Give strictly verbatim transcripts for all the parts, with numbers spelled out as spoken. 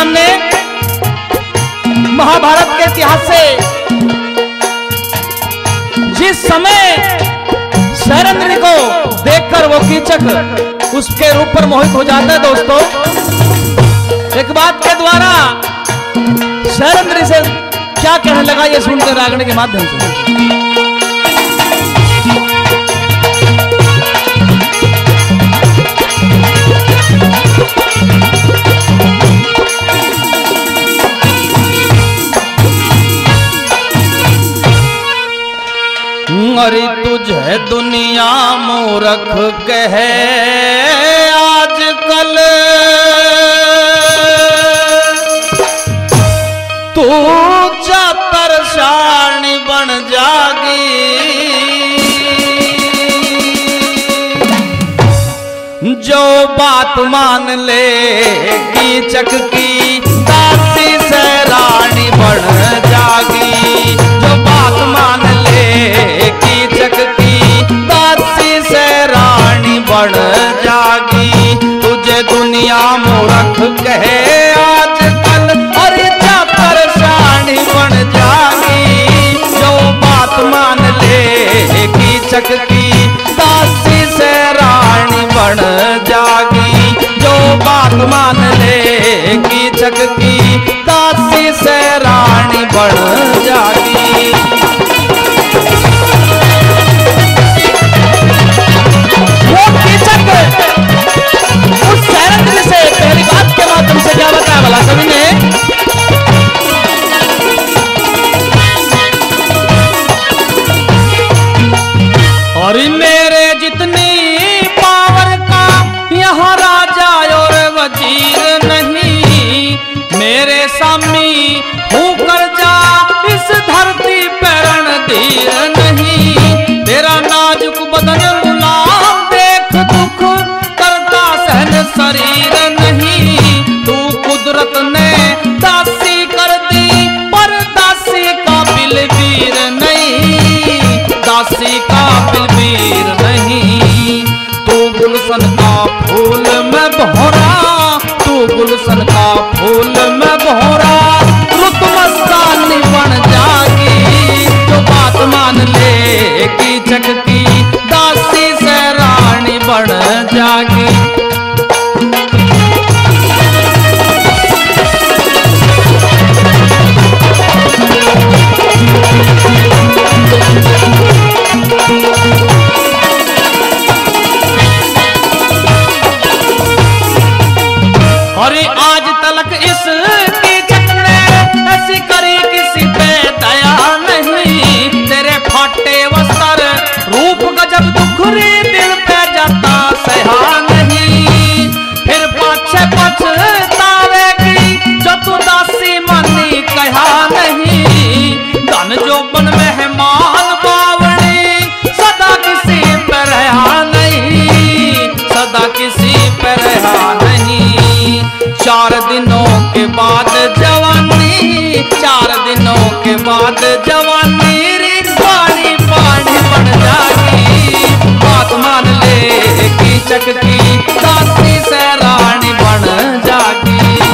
भगवान ने महाभारत के इतिहास से जिस समय शैलेंद्र को देखकर वो कीचक उसके रूप पर मोहित हो जाता है दोस्तों, एक बात के द्वारा शैलेंद्र से क्या कहने लगा ये सुनते रागण के माध्यम से। अरे तुझे दुनिया मूर्ख कहे आजकल, तू चातर शानी बन जागी, जो बात मान ले कीचक की दासी से रानी बन जागी, जो बात मान ले कीचक की दासी से रानी बन जागी। तुझे दुनिया मूर्ख कहे आजकल, अरे चातर शानी बन जागी, जो बात मान ले कीचक की दासी से रानी बन जागी, जो बात मान ले कीचक की दासी से रानी बन जागी। वो कीचक उस शैलेंद्र से पहली बात के माध्यम से क्या बताया भला कवि ने, और मेरे जितनी पावर का यहाँ राजा और वजीर नहीं, मेरे सामी होकर जा इस धरती पर रणधीर नहीं, तेरा नाजुक बदन गुलाम देख दुख करता सहन शरीर नहीं, तू कुदरत ने दासी कर दी पर दासी का बिलवीर नहीं, दासी का बिलवीर नहीं, तू गुलशन का फूल में भौरा, तू गुलशन का फूल में भौरा, रुत मस्तानी बन जागी, जो बात मान ले कीचक की दासी से रानी बन जागी। अरे आज तलक इस कीचक ने ऐसी करी किसी पे दया नहीं, तेरे फाटे वस्त्र रूप गजब दुखरी दिल पे जाता सहा नहीं, फिर पाछे पछतावेगी जो तू दासी मानी कहा नहीं, धन जो बन मेहमान बावड़ी सदा किसी पे रहा नहीं, सदा किसी पे रहा नहीं, चार दिनों के बाद जवानी, चार दिनों के बाद जवानी री पानी पानी बन जागी, बात मान ले कीचक की दासी से रानी बन जागी।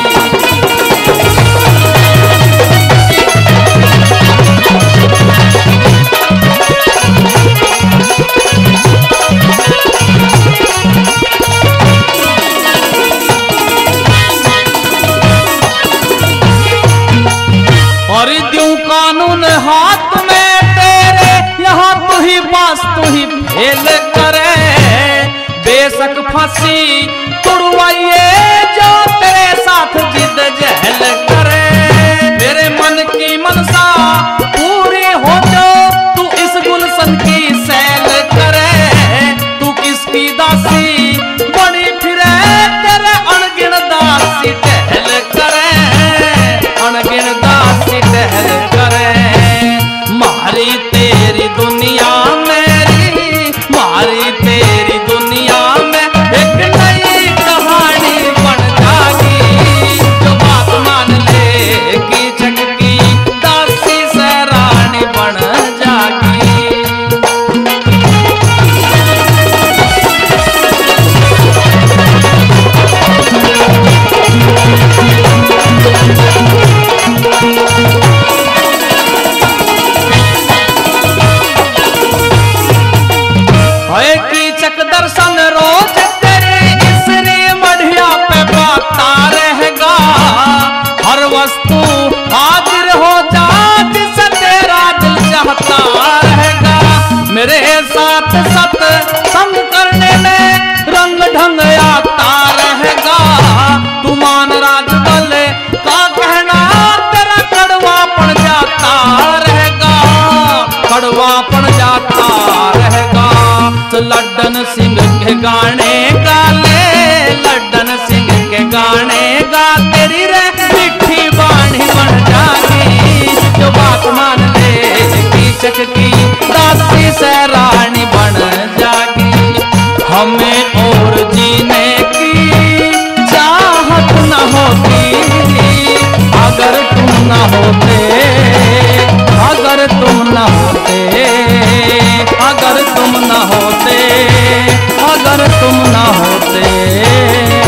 और द्यों कानून हाथ में तेरे, यहाँ तू ही बास तू ही फेल करे, बेशक फांसी तुड़वाइए जो तेरे साथ जिद जहल करे, मेरे मन की मनसा पूरी हो जो तू इस गुलशन की सैल करे, तू किसकी दासी बनी फिरे तेरे अनगिन दासी टहल करे, अनगिन दासी टहल करे, मारी तेरी दुनिया मेरी, मारी तेरी दुनिया में एक नई कहानी बन जागी, जो बात मान ले कीचक की दासी से कड़वापन जाता रहेगा। तो लड्डन सिंह के गाने गा ले, लड्डन सिंह के गाने गा, तेरी रे मिठी बाणी बन जागी। जो बात मान ले कीचक की, दासी से रानी बन जागी। हमें और जीने की चाहत न होती, अगर तुम न होते, अगर तुम न होते, अगर तुम न होते, अगर तुम न होते।